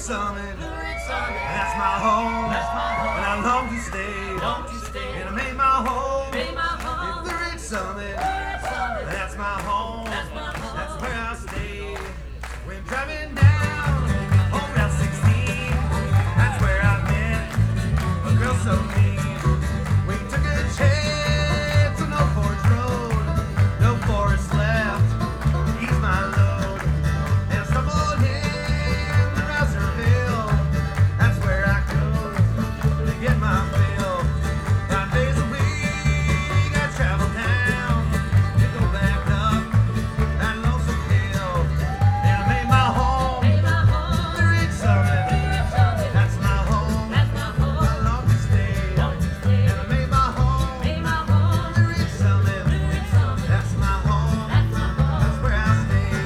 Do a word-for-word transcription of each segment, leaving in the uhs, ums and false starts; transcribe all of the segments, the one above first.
Summit. That's my home. And I long to stay. And I made my home in the Ridge Summit. That's my home. That's where I stay. When driving down on Route sixteen, that's where I met a girl so mean. We took a chance on Old Forge Road. No forest left to ease my load. And I stumbled in the Rouserville. That's where I go to get my fill. Five days a week I travel down to go back up that lonesome hill. And I made my home, the Ridge Summit. That's my home. I long to stay. And I made my home, the Ridge Summit. That's my home. That's where I stay.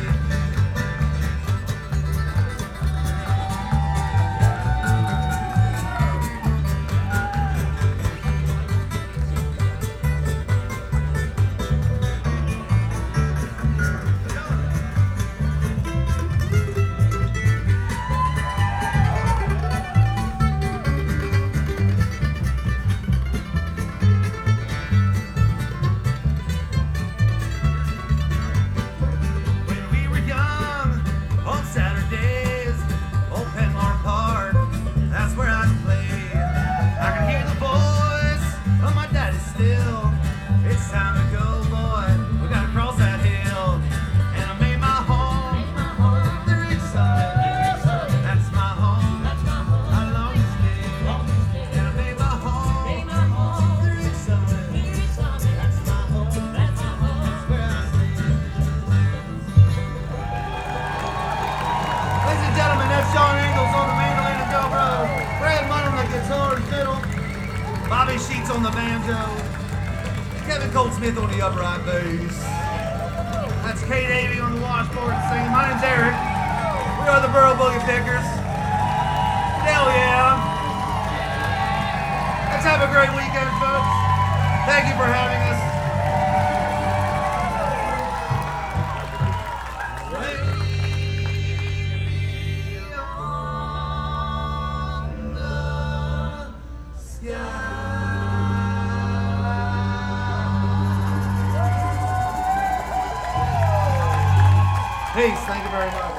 When we were young, on Saturdays, old Penmar Park, that's where I'd play. I can hear the voice of my daddy still. It's time to go, boy. We gotta cross that hill. And I made my home, the Ridge Summit. That's my home. I long to stay. And I made my home, the Ridge Summit. That's my home. That's where I stay. Ladies and gentlemen, that's Sean Ingalls on the mandolin and dobro. Brad Munn on the guitar and fiddle. Bobby Sheets on the banjo. Kevin Goldsmith on the upright bass. That's Kate Avey on the washboard and singing. My name's Eric. We are the Borough Boogie Pickers. Hell yeah. Let's have a great weekend, folks. Thank you for having us. Way on the sky. Peace. Thank you very much.